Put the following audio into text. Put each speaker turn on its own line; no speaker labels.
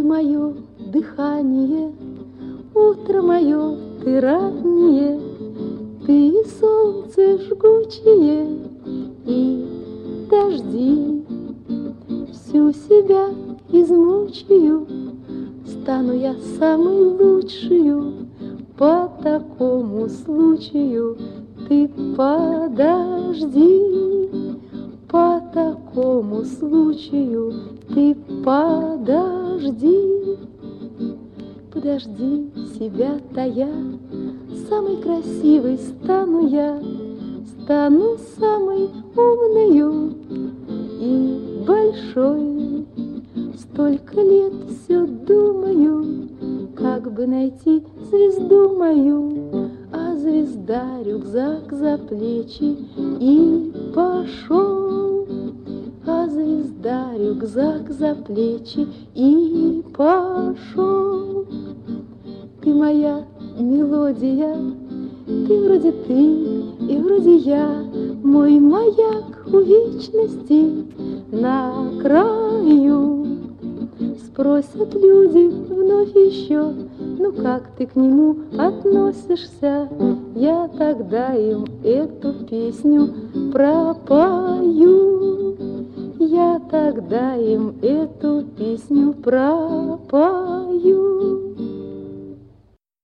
мое дыхание, утро мое ты раннее, ты и солнце жгучее, и дожди. Всю себя измучаю, стану я самой лучшую. По такому случаю ты подожди. По такому случаю ты подожди. Подожди себя тая, самой красивой стану я, стану самой умною и большой. Столько лет все думаю, как бы найти звезду мою, а звезда рюкзак за плечи и пошел. А звезда рюкзак за плечи и пошел. Ты моя мелодия, ты вроде ты и вроде я, мой маяк у вечности на краю. Спросят люди вновь еще, ну как ты к нему относишься? Я тогда им эту песню пропою. Я тогда им эту песню пропою.